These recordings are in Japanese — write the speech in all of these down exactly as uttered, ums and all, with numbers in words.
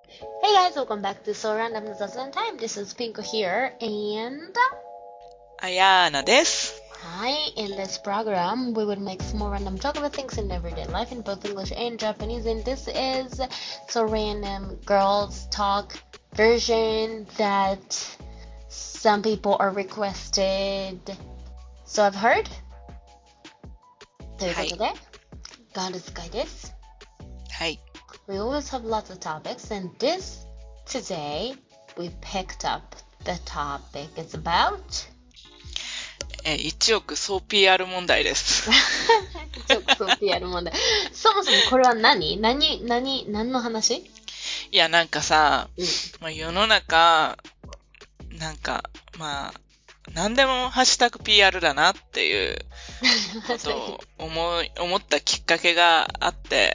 Hey guys, welcome back to So Random Zazen Time. This is Pinko here, and あやーなです。 hi. In this program, we would make small random talk about things in everyday life in both English and Japanese. And this is So Random Girls Talk version that some people are requested. So I've heard. ということで、ガールズ会です。 はい。 We always have lots of topics, and this today we picked up the topic. It's about えー、いちおく総 ピーアール 問題です。 いちおく総 ピーアール 問題。そもそもこれは何何何何の話？ いや、なんかさ、 うん、 まあ、世の中、なんか、まあ、何でもハッシュタグ ピーアール だなっていうことを思い、思ったきっかけがあって、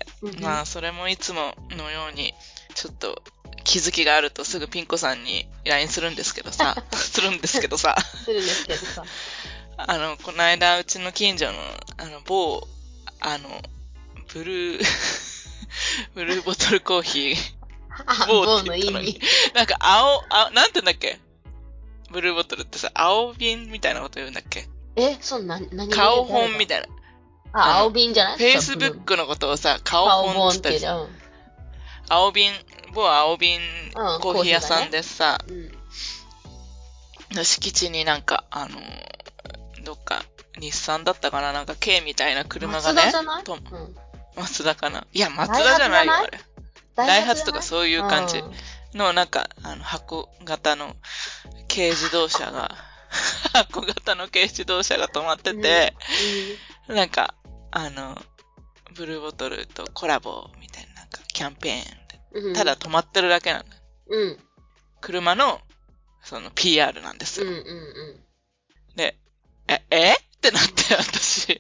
まあ、それもいつものように、ちょっと気づきがあるとすぐピンコさんに ライン するんですけどさ、するんですけどさ、 するんですけどさ。 あの、この間、うちの近所の、あの、某、あの、ブルー、ブルーボトルコーヒー、某って言ったのに、なんか青、あ、なんて言うんだっけ？ブルーボトルってさ、青瓶みたいなこと言うんだっけ？ え、そう、な、何顔本みたいな。 あ、青瓶じゃない？ フェイスブックのことをさ、顔本って言ったりさ、青瓶、某青瓶コーヒー屋さんでさ、敷地になんか、あの、どっか、日産だったかななんか K みたいな車がね。 マツダじゃない？ と、うん、マツダかないや、マツダじゃないよ、あれ。ダイハツとかそういう感じの、なんか、あの、箱型の軽自動車が、箱型の軽自動車が止まってて、うんうん、なんか、あの、ブルーボトルとコラボみたいな、なんか、キャンペーンで、うん、ただ止まってるだけなんだ。うん。車の、その ピーアール なんですよ。うんうんうん、で、え、えってなって、私。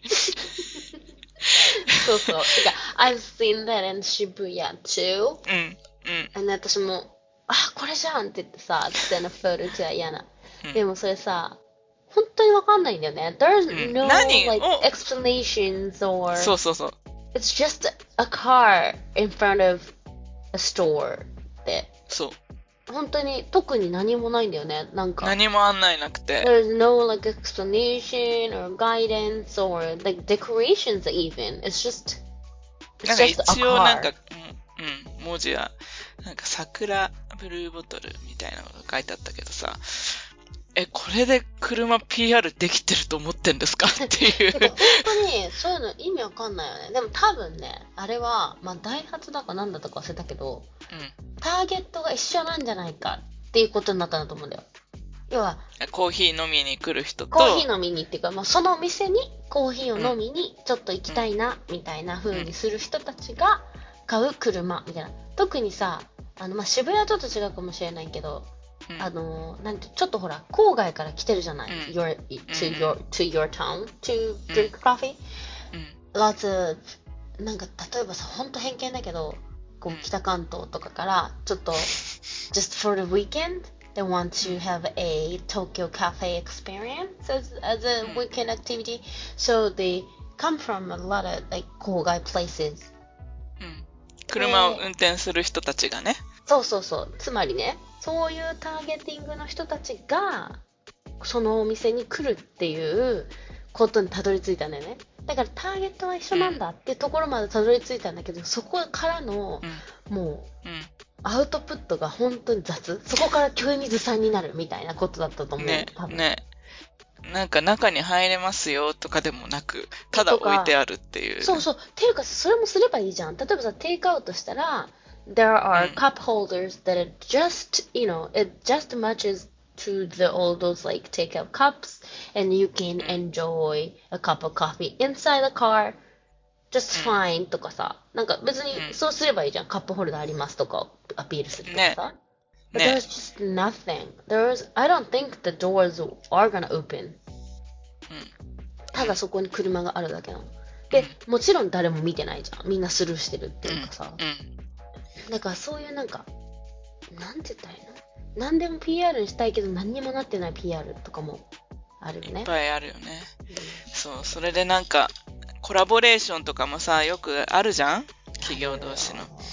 そうそう。てか、I've seen that in Shibuya too. うん。うん。 で、私も、あ、これじゃんって言ってさ、send a photo to Ayana、うん。でもそれさ、本当にわかんないんだよね。There's no、うん、like explanations or そうそうそう。 It's just a car in front of a store って。 そう。 本当に特に何もないんだよね。なんか。 何も案内なくて。 There's no like explanation or guidance or like decorations even. It's just, it's なんか just a 一応なんか、 car. うん、文字は、なんか桜ブルーボトルみたいなのが書いてあったけどさ、え、これで車 ピーアール できてると思ってんですかっていう。 本当にそういうの意味わかんないよね。でも多分ね、あれは、まあダイハツだかなんだとか忘れたけど、うん、ターゲットが一緒なんじゃないかっていうことになったんだと思うんだよ。要は、 コーヒー飲みに来る人と、 コーヒー飲みにっていうか、まあ、その店にコーヒーを飲みにちょっと行きたいな、みたいな風にする人たちが買う車みたいな。特にさ、あの、まあ、渋谷はちょっと違うかもしれないけど、うん、あのなんてちょっとほら郊外から来てるじゃない、うん、your, to, your, to your town to drink coffee、うん、lots of なんか例えばさほんと偏見だけどこう北関東とかからちょっと just for the weekend they want to have a Tokyo cafe experience as, as a weekend activity so they come from a lot of like 郊外 places、 うん、車を運転する人たちがね、 そうそうそう。つまりね、そういうターゲティングの人たちが、そのお店に来るっていうことにたどり着いたんだよね。だからターゲットは一緒なんだっていうところまでたどり着いたんだけど、そこからの、うん、もう、うん、アウトプットが本当に雑。そこから急にずさんになるみたいなことだったと思う。ね、多分。ね。 なんか中に入れますよとかでもなく、ただ置いてあるっていう。 そうそう。っていうか、それもすればいいじゃん。例えばさ、テイクアウトしたら、there are cup holders that it just, you know, it just matches to the all those like takeout cups and you can enjoy a cup of coffee inside the car just fine とかさ、なんか別にそうすればいいじゃん。カップホルダーありますとかアピールするとかさ。But there's just nothing. There's, I don't think the doors are gonna open. ただそこに車があるだけなの。で、もちろん誰も見てないじゃん。みんなスルーしてるっていうかさ。だからそういうなんか、なんて言ったらいいの？何でも ピーアール にしたいけど何にもなってない ピーアール とかもあるよね。 いっぱいあるよね。うん、そう、それでなんか、コラボレーションとかもさ、よくあるじゃん？企業同士の。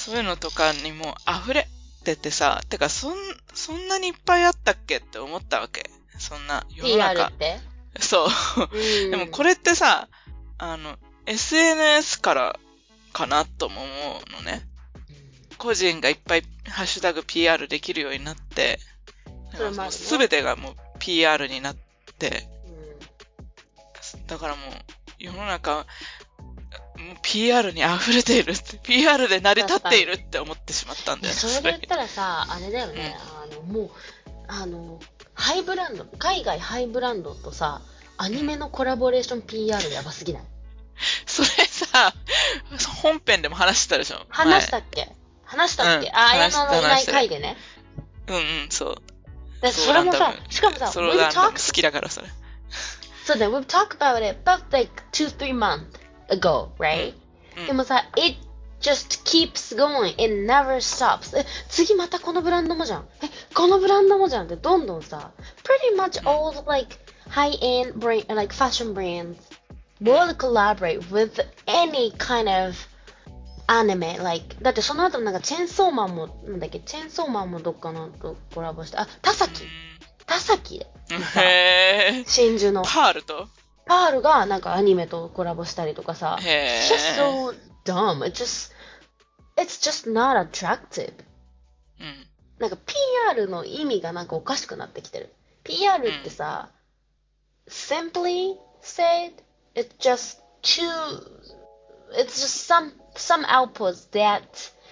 そういうのとかにも溢れててさ、てかそん、そんなにいっぱいあったっけって思ったわけ。そんな世の中。 ピーアール って？ そう。 うん、 でもこれってさ、あの、エスエヌエス からかなとも思うのね。個人がいっぱいハッシュタグ ピーアール できるようになって、すべてがもう ピーアール になって、うん、だからもう世の中、ピーアール に溢れているって、ピーアール で成り立っているって思ってしまったんだよね。 それで言ったらさ、あれだよね、うん、あの、もう、あの、ハイブランド、海外ハイブランドとさ、アニメのコラボレーション ピーアール やばすぎない？ それさ、本編でも話したでしょ？ 話したっけ？話したっけ、うん、あ、綾野のいない回でね。 うんうん、そう。 だそれもさ、しかもさ、 それが好きだからそれ。 So then we've talked about it about like two, three months ago, right? うん、でもさ、it just keeps going. It never stops. え、次またこのブランドもじゃん。え、このブランドもじゃんってどんどんさ、pretty much all like high-end brand, like fashion brands will collaborate with any kind of anime. Like だってその後なんかチェーンソーマンもなんだっけ、チェーンソーマンもどっかのとコラボして、あ、田崎、田崎で。 へー。 真珠の。 パールと？ パールがなんかアニメとコラボしたりとかさ。 へー。 It's just so dumb. It's just, it's just not attractive. うん。なんか ピーアール の意味がなんかおかしくなってきてる。ピーアール ってさ、うん、simply said, it's just too, it's just some, some outputs that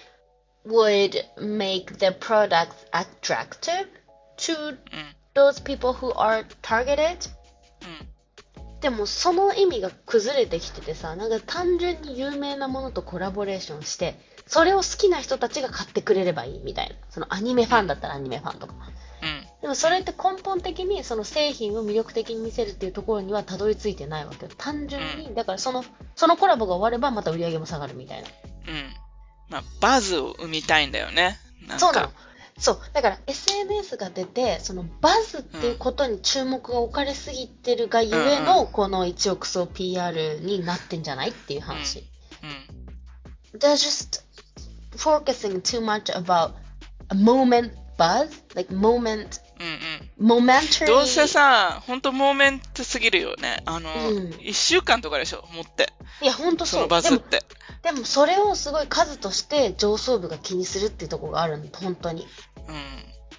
would make the product attractive to those people who are targeted、うん、でもその意味が崩れてきててさ、なんか単純に有名なものとコラボレーションしてそれを好きな人たちが買ってくれればいいみたいな、そのアニメファンだったらアニメファンとか、うん、でもそれって根本的にその製品を魅力的に見せるっていうところにはたどり着いてないわけよ。単純にだからそのそのコラボが終わればまた売り上げも下がるみたいな。 うん。まあバズを生みたいんだよね。なんかそうなの。そうだから エスエヌエス が出てそのバズっていうことに注目が置かれすぎてるがゆえの、うんうん、このいちおく総 ピーアール になってんじゃないっていう話、うんうん、They're just focusing too much about a moment buzz like moment、うんうん、momentary どうせさ本当モーメントすぎるよね。あの、うん、いっしゅうかんとかでしょ持って。 いや本当そう。 そのバズってでも、でもそれをすごい数として上層部が気にするっていうところがあるんだ本当に。うん、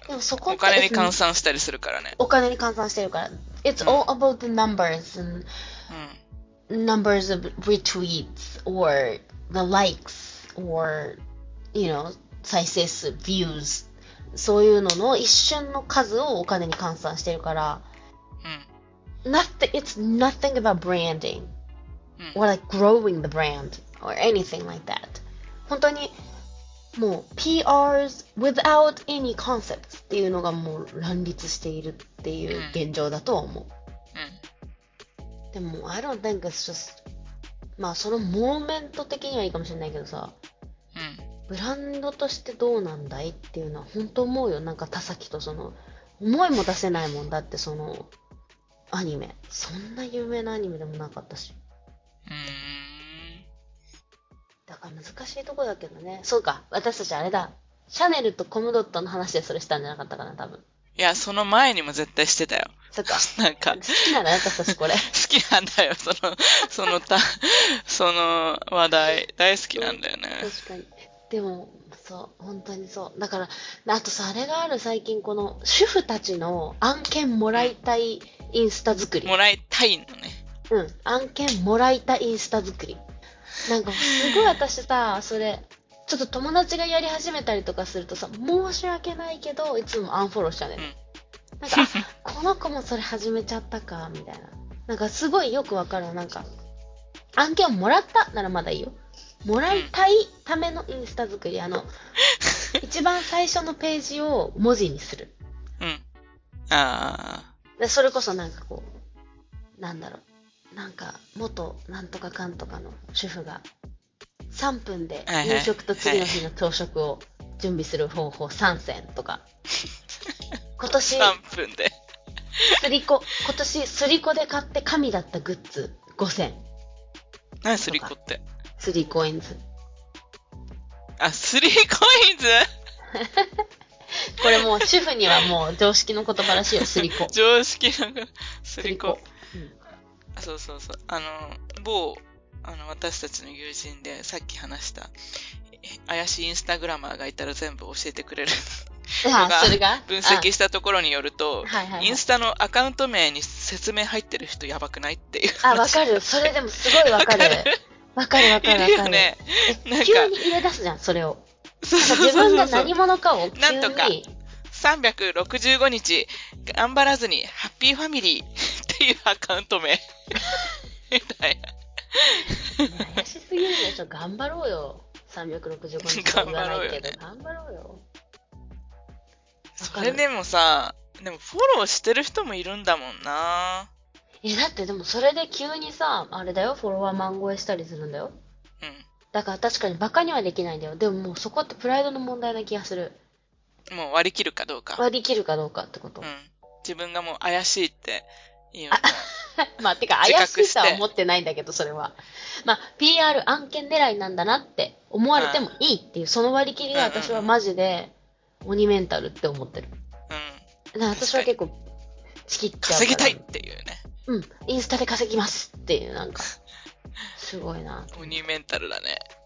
でもそこってお金に換算したりするからね。 お金に換算してるから。It's all about the numbers and、うん、numbers of retweets or the likes or you know 再生数 views そういうのの一瞬の数をお金に換算してるから、うん、nothing it's nothing about branding、うん、or like growing the brand or anything like that 本当にもう ピーアール s without any concepts っていうのがもう乱立しているっていう現状だとは思う、うん、でも I don't think it's just まあそのモーメント的にはいいかもしれないけどさ、うん、ブランドとしてどうなんだいっていうのは本当思うよ。なんか田崎とその思いも出せないもんだってそのアニメそんな有名なアニメでもなかったし、うーんだから難しいとこだけどね。そうか、私たちあれだ。シャネルとコムドットの話でそれしたんじゃなかったかな、多分。 いや、その前にも絶対してたよ。 そっか。 なんか。 好きなの私たちこれ。好きなんだよ、その、そのた、その話題。大好きなんだよね。 確かに。でも、そう、本当にそう。だから、あとさ、あれがある最近、この主婦たちの案件もらいたいインスタ作り。 もらいたいのね。 うん、案件もらいたいインスタ作り。なんかすごい私さ、それ、ちょっと友達がやり始めたりとかするとさ、申し訳ないけど、いつもアンフォローしちゃうね、うん。なんか、この子もそれ始めちゃったか、みたいな。なんかすごいよくわかる。なんか、案件をもらったならまだいいよ。もらいたいためのインスタ作り。あの、一番最初のページを文字にする。 うん。ああ。 で、それこそなんかこう、なんだろう。なんか元なんとかかんとかの主婦がさんぷんで夕食と次の日の朝食を準備する方法さん選とか、今年さんぷんですりこ今年すりこで買って神だったグッズご選。 何すりこって？ スリーコインズ。 あ、スリーコインズこれもう主婦にはもう常識の言葉らしいよ、スリコ。 常識のスリコ。 うん、 そうそうそう。あの、某、あの、私たちの友人でさっき話した、怪しいインスタグラマーがいたら全部教えてくれるのが、 それが分析したところによると、 はいはいはい、 インスタのアカウント名に説明入ってる人やばくないっていう。 あ、わかる。それでもすごいわかる。わかるわかるわかる。 いるよね。 なんか急に入れ出すじゃん、それを。 そうそうそうそう。 自分が何者かを急に。 なんとか、さんびゃくろくじゅうごにち、頑張らずに、ハッピーファミリーっていうアカウント名。みたいな。 怪しすぎるでしょ。頑張ろうよ。さんびゃくろくじゅうごにちと言わないけど、頑張ろうよ。 それでもさ、でもフォローしてる人もいるんだもんな。 え、だってでもそれで急にさ、あれだよ、フォロワー万超えしたりするんだよ。 うん。 だから確かにバカにはできないんだよ。でももうそこってプライドの問題な気がする。 もう割り切るかどうか。 割り切るかどうかってこと。 うん。自分がもう怪しいっていうのをまあ、てか怪しいとは思ってないんだけど、それは。まあ、ピーアール 案件狙いなんだなって思われてもいいっていう、その割り切りが私はマジで鬼メンタルって思ってる。うん。だから私は結構、仕切っちゃうから。 稼ぎたいっていうね。 うん。インスタで稼ぎますっていう、なんか、すごいな。 鬼メンタルだね。 うん。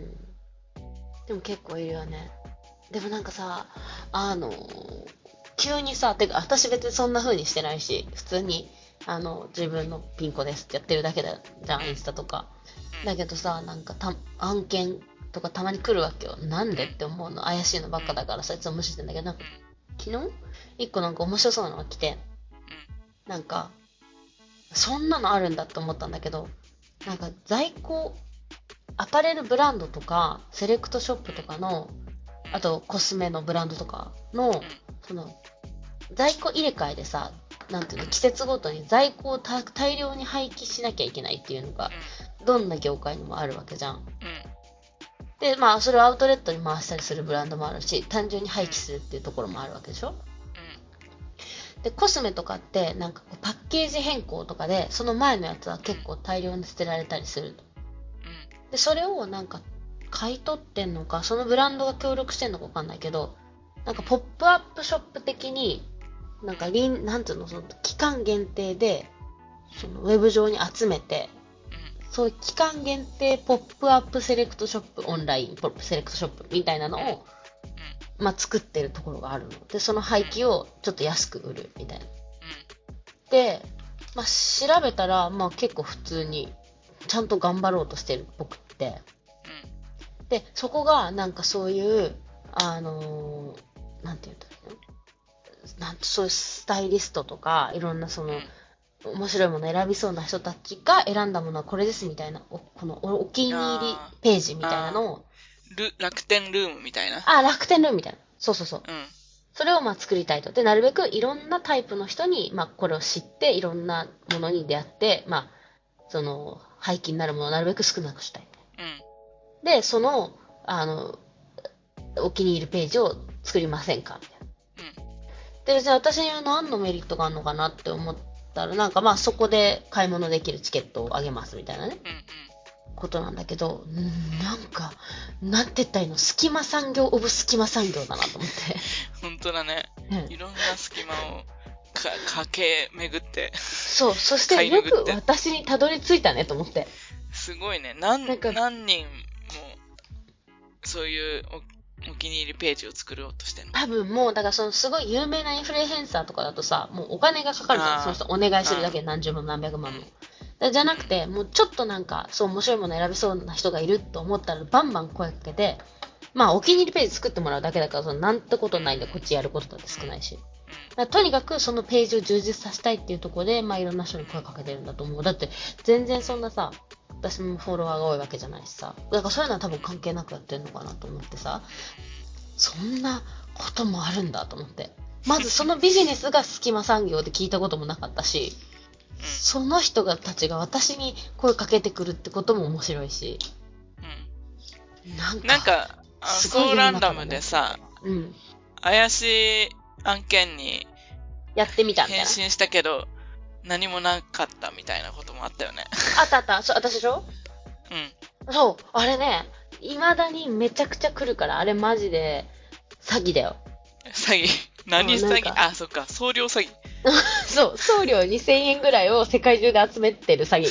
でも結構いるよね。でもなんかさ、あの、急にさ、てか私別にそんな風にしてないし、普通に、あの、自分のピンコですってやってるだけだじゃん、インスタとか。だけどさ、なんかた、案件とかたまに来るわけよ。なんでって思うの。怪しいのばっかだからさ、いつも無視してんだけど、なんか、昨日一個なんか面白そうなのが来て、なんか、そんなのあるんだって思ったんだけど、なんか在庫、アパレルブランドとか、セレクトショップとかの、あとコスメのブランドとかの、その、在庫入れ替えでさ、なんていうの、季節ごとに在庫を大量に廃棄しなきゃいけないっていうのが、どんな業界にもあるわけじゃん。で、まあ、それをアウトレットに回したりするブランドもあるし、単純に廃棄するっていうところもあるわけでしょ。で、コスメとかって、なんかこうパッケージ変更とかで、その前のやつは結構大量に捨てられたりすると。で、それをなんか、買い取ってんのか、そのブランドが協力してんのかわかんないけど、なんかポップアップショップ的に、なんかリン、なんていうの、その期間限定で、そのウェブ上に集めて、そういう期間限定ポップアップセレクトショップ、オンラインポップセレクトショップみたいなのを、まあ、作ってるところがあるの。で、その廃棄をちょっと安く売るみたいな。で、まあ、調べたら、まあ結構普通に、ちゃんと頑張ろうとしてるっぽくって。で、そこがなんかそういう、あのー、なんて言うんだろうな。なんそういうスタイリストとか、いろんなその、面白いもの選びそうな人たちが選んだものはこれですみたいな、おこのお気に入りページみたいなのを。 ル楽天ルームみたいな。 あ、楽天ルームみたいな。そうそうそう。 うん。 それをまあ作りたいと。で、なるべくいろんなタイプの人に、まあこれを知って、いろんなものに出会って、まあ、その、廃棄になるものをなるべく少なくしたい。 うん。 で、その、あの、お気に入りページを作りませんかみたいな。うん。で、別に私に何のメリットがあるのかなって思ったら、なんかまあそこで買い物できるチケットをあげますみたいなね。うんうん。ことなんだけど、んなんか、なんて言ったらいいの、隙間産業オブ隙間産業だなと思って。 本当だね。うん、いろんな隙間をか駆け巡って。 そう、そしてよく私にたどり着いたねと思って。 すごいね。何、何人も、そういうお、お気に入りページを作ろうとしてるの？ 多分もう、だからそのすごい有名なインフルエンサーとかだとさ、もうお金がかかるじゃん。その人お願いするだけで何十万何百万も。じゃなくて、もうちょっとなんか、そう面白いもの選びそうな人がいると思ったら、バンバン声かけて、まあお気に入りページ作ってもらうだけだから、そのなんてことないんで、こっちやることだって少ないし。とにかくそのページを充実させたいっていうところで、まあいろんな人に声かけてるんだと思う。だって、全然そんなさ、私もフォロワーが多いわけじゃないしさ。だからそういうのは多分関係なくやってるのかなと思ってさ、そんなこともあるんだと思って。まずそのビジネスが隙間産業で聞いたこともなかったし、その人がたちが私に声かけてくるってことも面白いし。 うん、なんか、なんかすごい、ね、そうランダムでさ、うん、怪しい案件にやってみたみたいな。 返信したけど、何もなかったみたいなこともあったよね。 あったあった。そう、私でしょ？うん。そう、あれね、 未だにめちゃくちゃ来るから、あれマジで詐欺だよ。 詐欺何詐欺あ、そっか、送料詐欺。 そう、送料にせんえんぐらいを世界中で集めてる詐欺。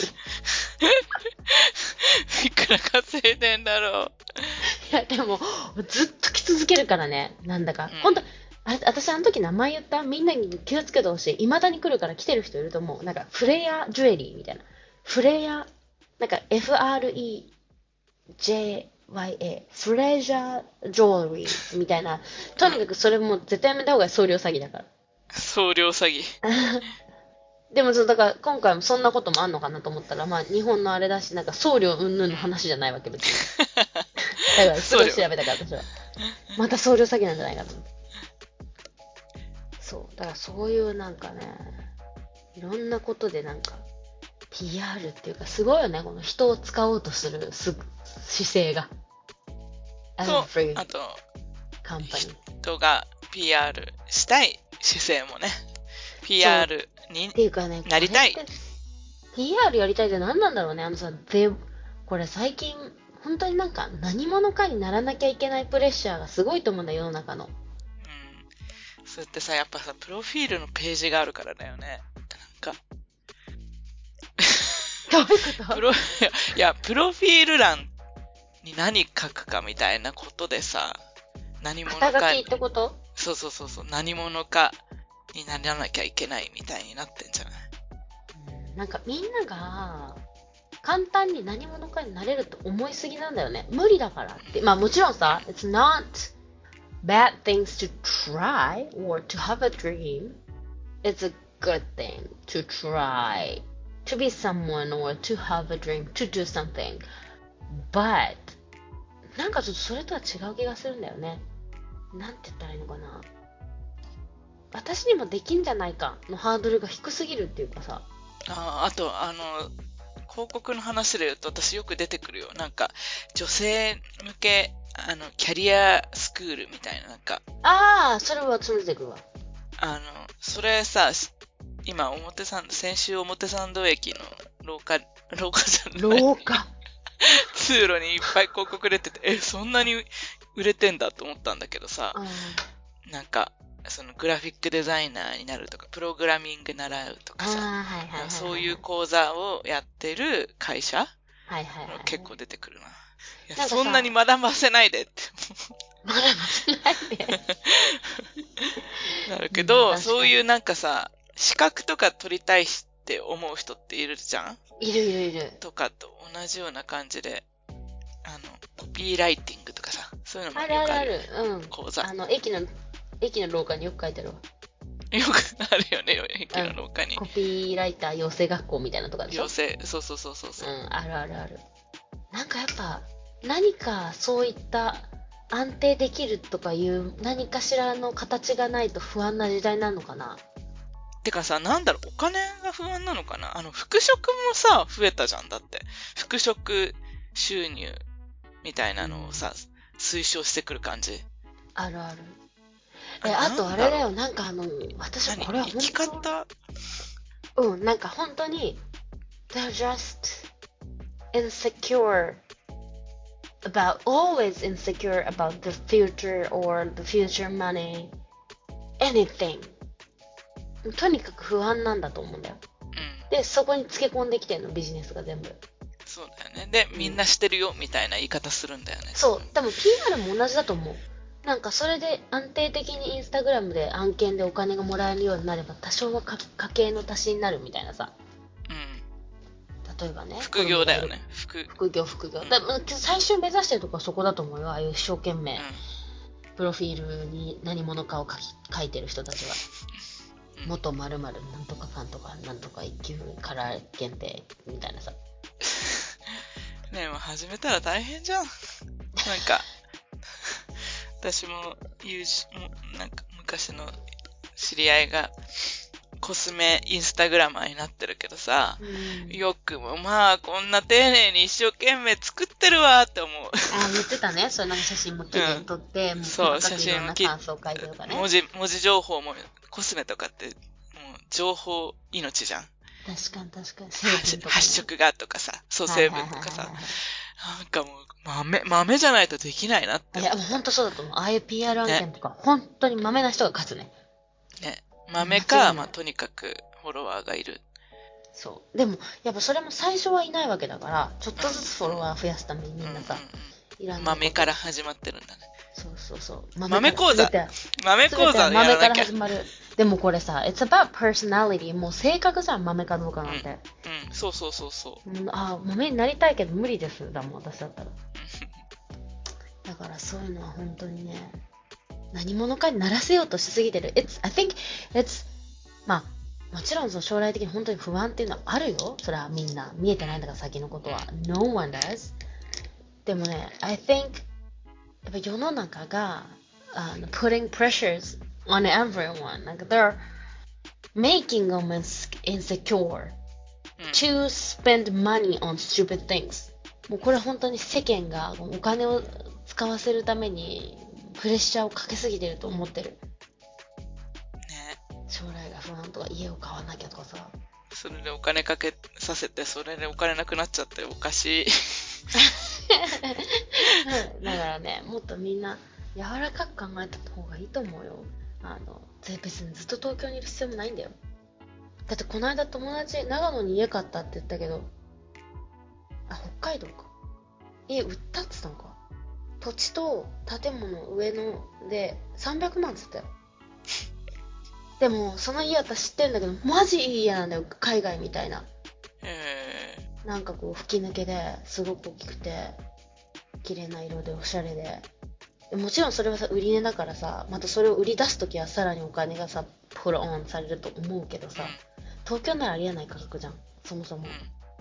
いくら稼いでんだろう。 いや、でも、ずっと来続けるからね、なんだか。うん、ほんと、あ、私あの時名前言った？みんなに気をつけてほしい。未だに来るから来てる人いると思う。なんか、フレアジュエリーみたいな。フレア、なんか エフアールイージェーワイエー、フレジャージュエリーみたいな。とにかくそれも絶対やめた方がいい。送料詐欺だから。 送料詐欺。 でもそう、だから今回もそんなこともあんのかなと思ったら、まあ日本のあれだし、なんか送料云々の話じゃないわけ別に。だからすごい調べたから私は。また送料詐欺なんじゃないかと思って。そう。だからそういうなんかね、いろんなことでなんか、ピーアール っていうかすごいよね、この人を使おうとするす姿勢が。 と、あと、人が ピーアール したい姿勢もね、ピーアール にっていうかね、 なりたい。 ピーアール やりたいって何なんだろうね。あのさ、で、これ最近、本当になんか何者かにならなきゃいけないプレッシャーがすごいと思うんだよ、世の中の。うん。 そうやってさ、やっぱさ、プロフィールのページがあるからだよね。なんか。 どういうこと？ プロ、いや、プロフィール欄に何書くかみたいなことでさ、何者か。 肩書きってこと？ そうそうそうそう、何者かにならなきゃいけないみたいになってんじゃない？ うん、なんかみんなが簡単に何者かになれると思いすぎなんだよね。無理だからって。まあもちろんさ、it's not bad things to try or to have a dream. It's a good thing to try to be someone or to have a dream, to do something. But なんかちょっとそれとは違う気がするんだよね。なんて言ったらいいのかな。私にもできんじゃないかのハードルが低すぎるっていうかさ。 ああ、あと、あの、広告の話で言うと私よく出てくるよ。なんか、女性向け、あの、キャリアスクールみたいな、なんか。 ああ、それは私も出てくるわ。 あの、それさ、今、表参、先週表参道駅の廊下、廊下じゃない。 廊下。 通路にいっぱい広告出てて、え、そんなに売れてんだと思ったんだけどさ、うん、なんか、そのグラフィックデザイナーになるとか、プログラミング習うとかさ、はいはいはい、そういう講座をやってる会社、はいはいはい、結構出てくるな。いや、そんなに学ばせないでって。 学ばせないで。 なるけど、うん、そういうなんかさ、資格とか取りたいって思う人っているじゃん？ いるいるいる。 とかと同じような感じで、あの、コピーライティングとかさ、そういうのもよくある。あるあるある。うん。講座。 あの、駅の、駅の廊下によく書いてあるわ。 よくあるよね、駅の廊下に。 うん、コピーライター養成学校みたいなとかでしょ？ 養成、そうそうそうそう。 うん、あるあるある。なんかやっぱ、何かそういった安定できるとかいう何かしらの形がないと不安な時代なのかな。 てかさ、なんだろう、お金が不安なのかな。あの、復職もさ、増えたじゃん。だって。復職収入みたいなのをさ、うん、推奨してくる感じ。 あるある。え、あとあれだよ、なんかあの、私これは本当生き方うん、なんか本当に、they're just insecure about, always insecure about the future or the future money, anything. とにかく不安なんだと思うんだよ。うん、で、そこにつけ込んできてんの、ビジネスが全部。 そうだよね。で、みんなしてるよ、みたいな言い方するんだよね。 そう。多分 ピーアール も同じだと思う。なんかそれで安定的にインスタグラムで案件でお金がもらえるようになれば多少は家計の足しになるみたいなさ。うん。例えばね。 副業だよね。副, 副業、副業。うん、だ最終目指してるとこはそこだと思うよ。ああいう一生懸命、うん、プロフィールに何者かを書き書いてる人たちは。元〇〇なんとかかんとかなんとか一級から限定みたいなさ。 ねえ、もう始めたら大変じゃん。なんか、私も友人、なんか昔の知り合いがコスメインスタグラマーになってるけどさ、うん、よくもまあこんな丁寧に一生懸命作ってるわって思う。 ああ、言ってたね。そういうなんか写真も綺麗に撮って、うん、もうそう写真も感想を書いてるとかね。 文字文字情報もコスメとかってもう情報命じゃん。 確かに確かに。 発色がとかさ、そう成分とかさ、 なんかもう、豆、豆じゃないとできないなって。 いや、もうほんとそうだと思う。ああいう ピーアール 案件とか、ね、本当に豆な人が勝つね。 ね。豆か、まあ、とにかくフォロワーがいる。 そう。でも、やっぱそれも最初はいないわけだから、ちょっとずつフォロワー増やすためにみんなさ、うんうんうん、いらん豆から始まってるんだね。 そうそうそう。 豆講座豆講座やらなきゃ。 豆から始まる。でもこれさ、it's about personality. もう性格じゃん、豆かどうかなんて。 うん、うん、そうそうそうそう。 うん、あ、豆になりたいけど無理です。だもん、私だったら。だからそういうのは本当にね、何者かにならせようとしすぎてる。It's, I think it's, まあ、もちろんその将来的に本当に不安っていうのはあるよ。それはみんな。見えてないんだから先のことは。No one does. でもね、I think, やっぱ世の中が、uh, putting pressures on everyone. Like they're making them insecure to spend money on stupid things. もうこれ本当に世間がお金を使わせるためにプレッシャーをかけすぎてると思ってる。ね。将来が不安とか家を買わなきゃとかさ。 それでお金かけさせて、それでお金なくなっちゃっておかしい。 だからね、もっとみんな柔らかく考えた方がいいと思うよ。あの、別にずっと東京にいる必要もないんだよ。だってこの間友達、長野に家買ったって言ったけど、あ、北海道か。家売ったって言ったのか。土地と建物上のでさんびゃくまんって言ったよ。でも、その家私知ってるんだけど、マジいい家なんだよ。海外みたいな。 へー。なんかこう、吹き抜けですごく大きくて、綺麗な色でおしゃれで。もちろんそれはさ、売り値だからさ、またそれを売り出すときはさらにお金がさ、プロオンされると思うけどさ、うん、東京ならありえない価格じゃん、そもそも。うんうん、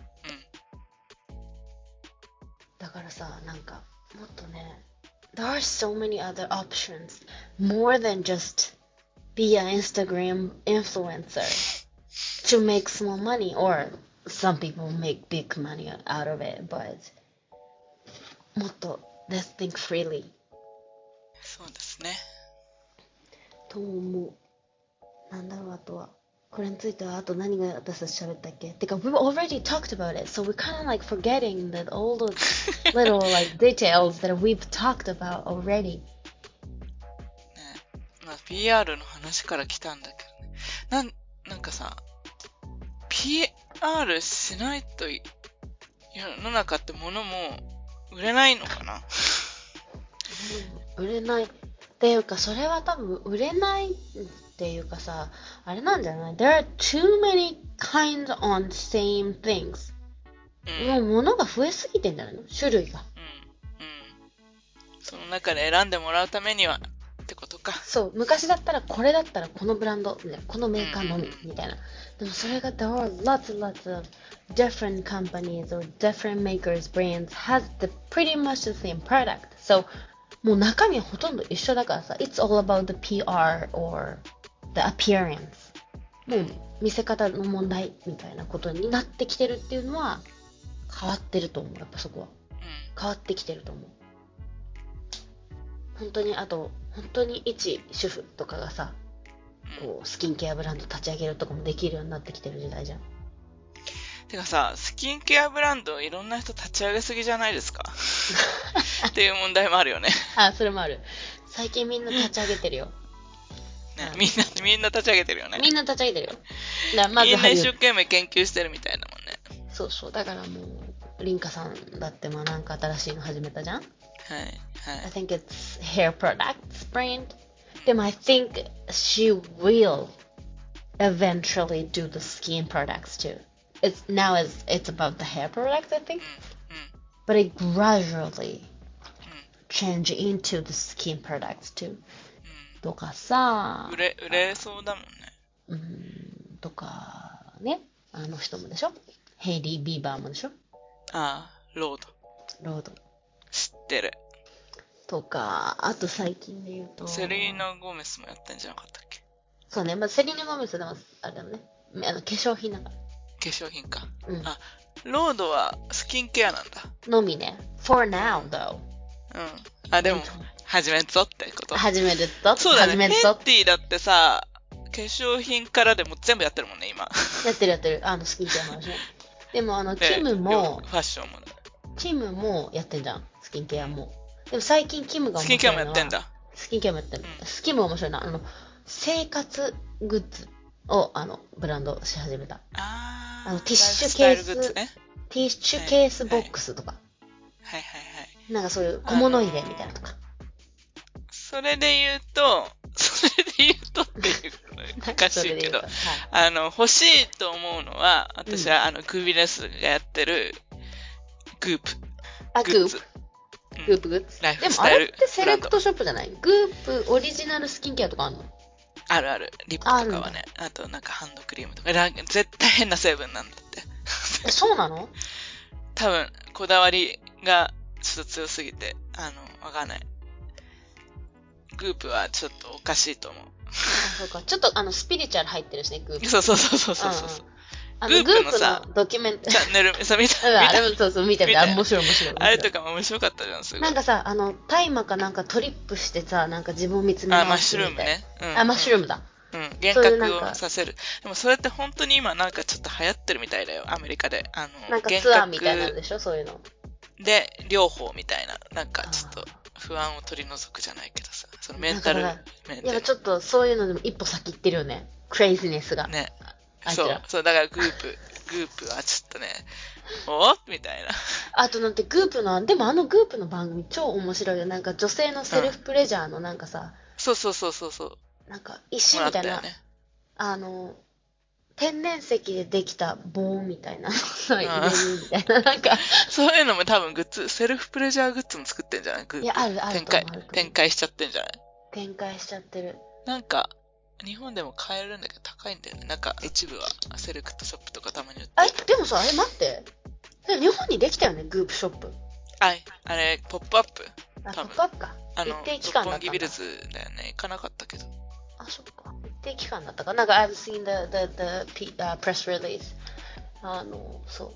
だからさ、なんか、もっとね、there are so many other options, more than just be an Instagram influencer to make small money, or some people make big money out of it, but もっと let's think freely. そうですね。 と思う。なんだろう、あとは。これについてはあと何が私たち喋ったっけ？てか、we already talked about it, so we're kind of like forgetting that all those little like details that we've talked about already. ね、まあ ピーアール の話から来たんだけどね。なん、なんかさ、ピーアール しないと世の中ってものも売れないのかな？ 売れないっていうか、それは多分売れないっていうかさ、あれなんじゃない？ There are too many kinds on same things、うん、もう物が増えすぎてんじゃないの？種類が、うんうん、その中で選んでもらうためにはってことか。 そう、昔だったらこれだったらこのブランド、このメーカーのみ、みたいな。でもそれが There are lots and lots of different companies or different makers, brands has the pretty much the same product. Soもう中身はほとんど一緒だからさ、It's all about the ピーアール or the appearance。もう見せ方の問題みたいなことになってきてるっていうのは変わってると思う。やっぱそこは。変わってきてると思う。本当に、あと、本当に一主婦とかがさ、こう、スキンケアブランド立ち上げるとかもできるようになってきてる時代じゃん。 てかさ、スキンケアブランドいろんな人立ち上げすぎじゃないですかっていう問題もあるよね。 あ、それもある。最近みんな立ち上げてるよ。 ね、みんな、みんな立ち上げてるよね。 みんな立ち上げてるよ。だからまずみんな一生懸命研究してるみたいだもんね。 そうそう。だからもう、リンカさんだってまあなんか新しいの始めたじゃん？はい。 はい。 I think it's hair products brand. でも I think she will eventually do the skin products too. It's now it's it's about the hair products, I think. うんうん、but it gradually change into the skin products too.とかさ、 売れ、売れそうだもんね。 うん、とか、ね。あの人もでしょ？ヘイリー・ビーバーもでしょ？ ああ、ロード。 ロード。 知ってる。 とか、あと最近で言うと。 セリーナ・ゴメスもやってんじゃなかったっけ？ そうね。まあ、セリーナ・ゴメスでも、あれだね。あの、化粧品だから。化粧品か。 うん。 あ、ロードはスキンケアなんだ。 のみね。for now, though. うん。あ、でも、始めるぞってこと。 始めるぞ。 そうだね。ヘッティだってさ、化粧品からでも全部やってるもんね、今。 やってるやってる。あの、スキンケアもあるしね。でも、あの、キムも、 ファッションもね。 キムもやってんじゃん、スキンケアも。でも最近キムが面白いのは、 スキンケアもやってんだ。 スキンケアもやってる。 うん、 スキム面白いな。あの、生活グッズを、あの、ブランドし始めた。 あー、 あの、ティッシュケース、 ね、 ティッシュケースボックスとか。 はいはいはい。 なんかそういう小物入れみたいなとか。 それで言うと、それで言うとっていう、おかしいけど、はい、あの、欲しいと思うのは、私は、うん、あの、グービネスがやってる、グープ。 あ、グープ。グープグッズ。でもあれってセレクトショップじゃない？グープオリジナルスキンケアとかあるの？ あるある。リップとかはね。あ, あとなんかハンドクリームとか。絶対変な成分なんだって。 え、そうなの？ 多分、こだわりがちょっと強すぎて、あの、わかんない。グープはちょっとおかしいと思う。 あ、そうか。ちょっとあの、スピリチュアル入ってるしね、グープ。 そうそうそうそうそうそう。うんうん、 あのグープのさ、ドキュメント。 チャンネル、さ、見た。 うん、あれもそうそう、見てて、面白い面白い。 あれとかも面白かったじゃん、すごい。 なんかさ、あの、大麻かなんかトリップしてさ、なんか自分を見つめ直すみたいな。あ、 マッシュルームね。 うん、あ、マッシュルームだ。 うん、幻覚をさせる。でもそれって本当に今なんかちょっと流行ってるみたいだよ、アメリカで。あの、 なんかツアーみたいなんでしょ、そういうの。 で、療法みたいな、なんかちょっと不安を取り除くじゃないけどさ、そのメンタル面で。 いや、ちょっとそういうのでも一歩先行ってるよね。クレイジネスが。 ね。そう、そう、だからグープ、グープはちょっとね、おみたいな。 あとなんてグープの、でもあのグープの番組超面白いよ。なんか女性のセルフプレジャーのなんかさ、うん、 そうそうそうそうそう。 なんか石みたいな、ね、あの、天然石でできた棒みたいなの入れるみたいな、なんか。 そういうのも多分グッズ、セルフプレジャーグッズも作ってんじゃないグープ。 いや、あるある展開、展開しちゃってんじゃない展開しちゃってる。 なんか、日本でも買えるんだけど高いんだよね。なんか一部はセレクトショップとかたまに売ってる。 え、でもさ、あれ待って。日本にできたよね、グープショップ。 はい。あれ、ポップアップ。 あ、ポップアップか。 あの、 一定期間だったんだ。 六本木ビルズだよね。行かなかったけど。 あ、そっか。一定期間だったか。なんか、I've seen the, the, the, the press release. あの、そう。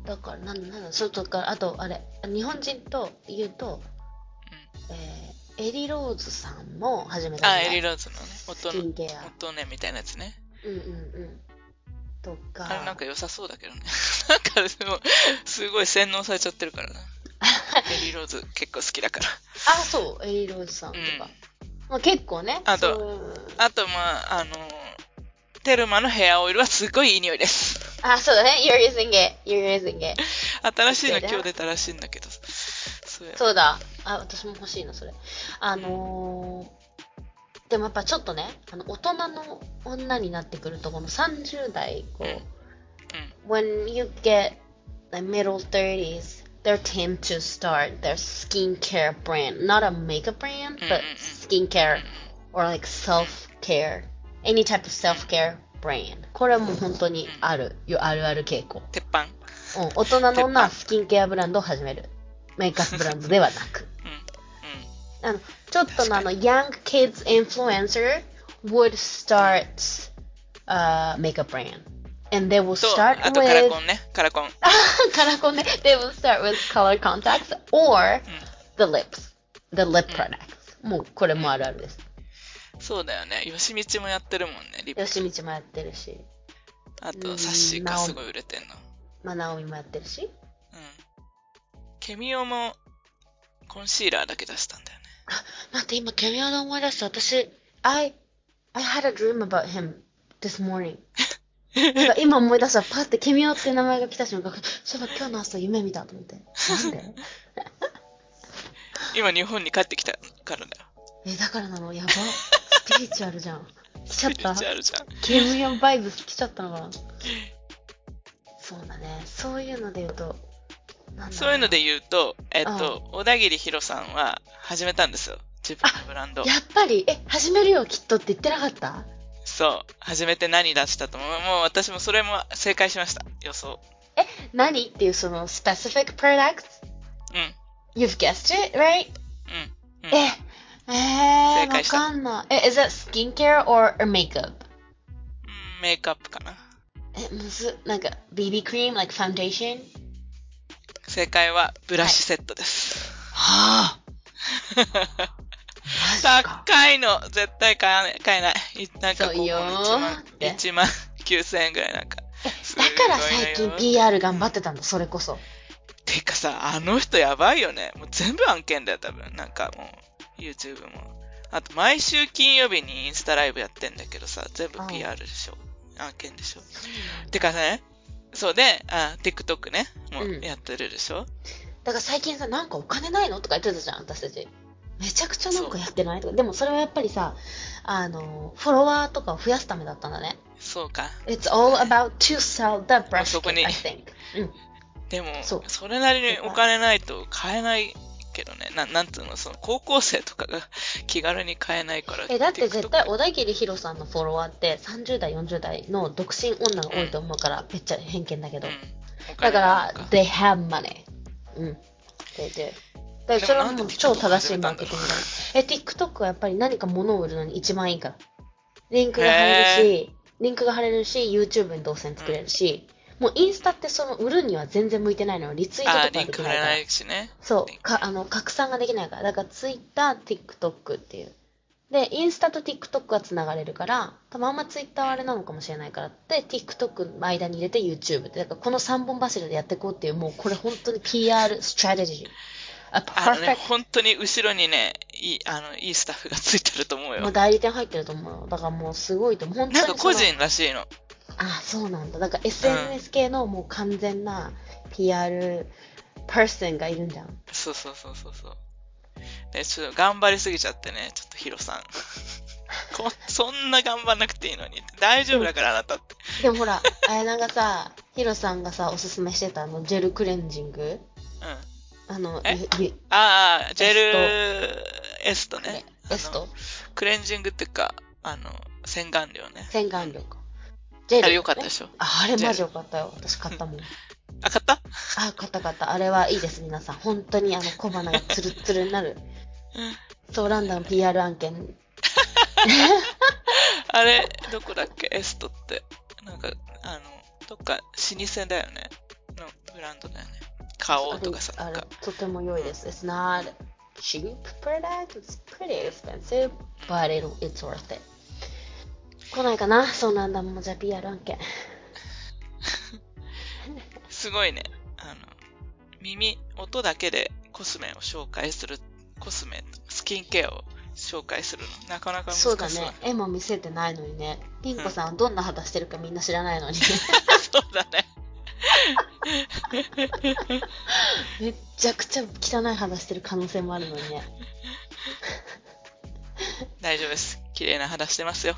だから、なんなんだ、そうとか、あと、あれ、日本人と言うと、うん、えー、エリローズさんも始めたんだよ。 あ、エリローズのね。 スキンケア。 音ね、みたいなやつね。 うんうんうん。とか。 あれなんか良さそうだけどね。なんかでも、すごい洗脳されちゃってるからな。エリローズ結構好きだから。 あ、そう、エリローズさんとか。うん、まあ、結構ね。 あと、あと、まあ、あの、テルマのヘアオイルはすごいいい匂いです。 あ、そうだね。You're using it. You're using it. 新しいの今日出たらしいんだけど。 そうそうだ。あ、私も欲しいの、それ。あのー、でもやっぱちょっとね、あの大人の女になってくると、このさんじゅう代、こう、うん、when you get the middle thirties, they tend to start their skincare brand. Not a makeup brand, but skincare or like self-care. Any type of self-care brand. これはもう本当にある、よ、あるある傾向。 鉄板。うん、 大人の女はスキンケアブランドを始める。メイクアップブランドではなく。うんうん、あのちょっとのあの young kids influencer would start a makeup brand. And they will start with あとカラコンね、カラコン。 カラコンね。They will start with color contacts or the lips. The lip products. もうこれもあるあるです。 そうだよね。よしみちもやってるもんね。リップよしみちもやってるし。 あとサッシーがすごい売れてんの。 まあ、ナオミもやってるし。 うん。ケミオもコンシーラーだけ出したんだよね。 あ、待って、今ケミオで思い出した。私、I, I had a dream about him this morning. なんか今思い出した。パってケミオって名前が来た瞬間、そういえば今日の朝夢見たと思って。なんで今日本に帰ってきたからだよ。 え、だからなの？やば。スピリチュアルじゃん。来ちゃった。 スピリチュアルじゃん。 ケミオバイブス来ちゃったのかな。そうだね。そういうので言うと、 そういうので言うと、えっと、小田切ヒロさんは始めたんですよ。自分のブランド。 やっぱり、え、始めるよ、きっとって言ってなかった？ そう。始めて何出したと思う。もう私もそれも正解しました。予想。 え、何っていうその、specific products? うん。 You've guessed it, right? うん。うん、 え、えー、わかんない。え、is that skincare or makeup? メイクアップかな。 え、むず、なんか、ビービー クリーム like foundation? 正解はブラシセットです。 はぁ、あ、高いの絶対買えない。買えない。なんかこういちまん、いちまんきゅうせんえんぐらいなんか。 だから最近 ピーアール 頑張ってたんだ、それこそ。 てかさ、 さ、あの人やばいよね。もう全部案件だよ、多分。なんかもう、YouTube も。あと、毎週金曜日にインスタライブやってんだけどさ、全部 ピーアール でしょ。案件でしょ。てかね、そうで、あ、TikTok ね、もうやってるでしょ。うん、 だから最近さ、なんかお金ないのとか言ってたじゃん、私たち。めちゃくちゃなんかやってないとか。でもそれはやっぱりさ、あの、フォロワーとかを増やすためだったんだね。 そうか。 It's all about to sell the brush kit, I think. うん。 でも、そ, それなりにお金ないと買えないけどね。な, なんつうの、その高校生とかが気軽に買えないから。 え、だって絶対小田切ヒロさんのフォロワーってさんじゅう代、よんじゅう代の独身女が多いと思うから、うん、めっちゃ偏見だけど。うん、だから、they have money. うん。they do. だからそれはもう超正しいマーケティングだね。え、TikTok はやっぱり何か物を売るのに一番いいから。リンクが貼れるし、リンクが貼れるし、YouTube に動線作れるし、うん、もうインスタってその売るには全然向いてないのよ。リツイートとかできないから。あ、リンク貼れないしね。そう。か、あの、拡散ができないから。だから Twitter、TikTok っていう。で、インスタと TikTok が繋がれるから、多分あんま Twitter はあれなのかもしれないからって、TikTok の間に入れて YouTube って。だからこのさんぼん柱でやっていこうっていう、もうこれ本当に ピーアール ストラテジー。 あのね、本当に後ろにね、いい、あの、いいスタッフがついてると思うよ。 もう代理店入ってると思うよ。だからもうすごいと思う。本当になんか個人らしいの。 あ、そうなんだ。だから エスエヌエス 系のもう完全な ピーアール パーソンがいるんじゃん。 そうそうそうそうそう。で、ちょっと頑張りすぎちゃってね、ちょっとヒロさん。こそんな頑張んなくていいのに。大丈夫だからあなたって。 でもほら、あやながさ、ヒロさんがさ、おすすめしてたあの、ジェルクレンジング。うん。あの、 えああ、ジェルエストね。 エストクレンジングっていうか、あの、洗顔料ね。 洗顔料か。ジェル、 あれよかったでしょ。 あ、あれマジよかったよ。私買ったもん。 あ、買ったあ、買った買った。あれはいいです、皆さん。本当にあの小鼻がツルツルになる。そう、ランダム ピーアール 案件。 あれ、どこだっけエストって。なんか、あの、どっか老舗だよね。のブランドだよね。買おうとかさ。 あれ、とても良いです。It's not cheap product. It's pretty expensive, but it, it's worth it. 来ないかなそうなんだもん。じゃあ ピーアール 案件。 すごいね。あの、耳、音だけでコスメを紹介する、コスメ、スキンケアを紹介するの。なかなか難しい。 そうだね。絵も見せてないのにね。ピン子さんはどんな肌してるかみんな知らないのに。 そうだね。 めっちゃくちゃ汚い肌してる可能性もあるのにね。 大丈夫です。綺麗な肌してますよ。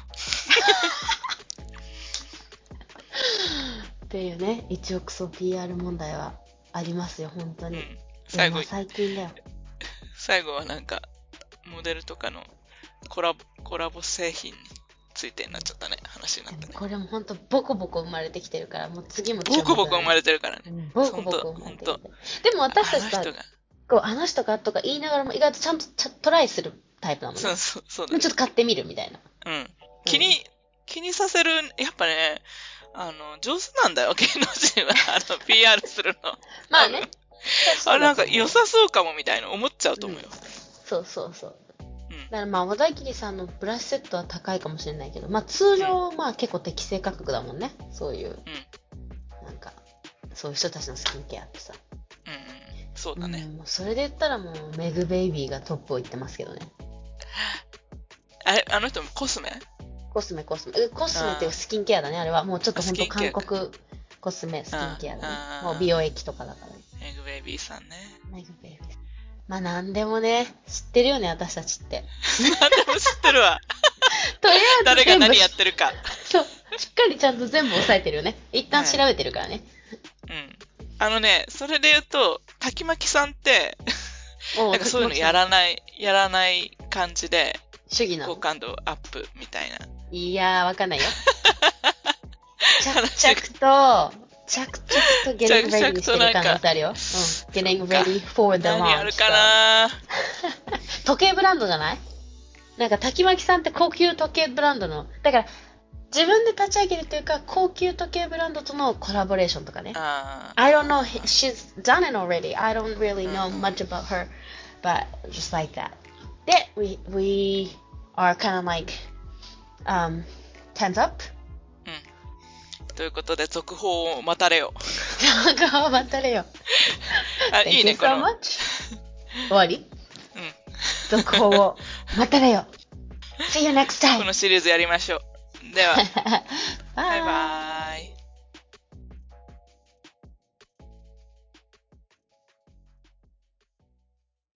っていうね、一億総 ピーアール 問題はありますよ、本当に。うん、 最後、 最近だよ。 最後はなんか、モデルとかのコラボ、コラボ製品についてになっちゃったね、話になったね。 これも本当ボコボコ生まれてきてるから、もう次も注目だね。ボコボコ生まれてるからね。 うん、ボコボコ生まれてる。でも私たちさ、こう、あの人かとか言いながらも意外とちゃんとトライするタイプなのね。 そうそう、そうだね。 ちょっと買ってみるみたいな。 うん。気に、うん、気にさせる、やっぱね、あの、上手なんだよ、芸能人は。あの、ピーアール するの。 まあね。 あれなんか良さそうかもみたいな思っちゃうと思うよ。うん、 そうそうそう。うん、だからまあ、小田切さんのブラシセットは高いかもしれないけど、まあ通常、うん、まあ結構適正価格だもんね。そういう。うん、なんか、そういう人たちのスキンケアってさ。 うん、うん、そうだね。 うん、それで言ったらもう、メグベイビーがトップをいってますけどね。 あれ、あの人もコスメコスメ、コスメ。コスメっていうスキンケアだね、あれは。もうちょっとほんと韓国コスメ、スキンケアだね。もう美容液とかだからね。 メグベイビーさんね。 メグベイビーさん。まあなんでもね、知ってるよね、私たちって。 なんでも知ってるわ。 とりあえず誰が何やってるか。 そう。しっかりちゃんと全部押さえてるよね。一旦調べてるからね。 うん。うん、あのね、それで言うと、滝巻さんって、なんかそういうのやらない、やらない感じで、 主義なの。 好感度アップみたいな。 いやー、わかんないよ。着々と、着々と getting ready してる可能性あるよ。うん。getting ready for the launch. 何あるかな時計ブランドじゃない？なんか滝巻さんって高級時計ブランドの、だから自分で立ち上げるというか高級時計ブランドとのコラボレーションとかね。I don't know, she's done it already. I don't really know much about her, but just like that. で、we, we are kind of like, um, tense up. うん。ということで続報を待たれよ。 動画を渡れよ。 あ、いいね、 Thank you so この。 much. 終わりうん。 続報を待たれよ。See you next time. このシリーズやりましょう。では、バイバーイ。